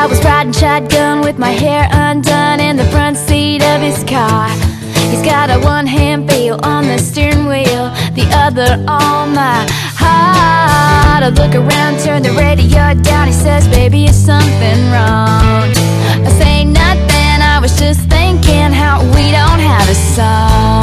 was riding shotgun with my hair undone in the front seat of his car. He's got a one-hand feel on the steering wheel, the other on my heart. I look around, turn the radio down. He says, baby, is something wrong? I say nothing, I was just thinking how we don't have a song.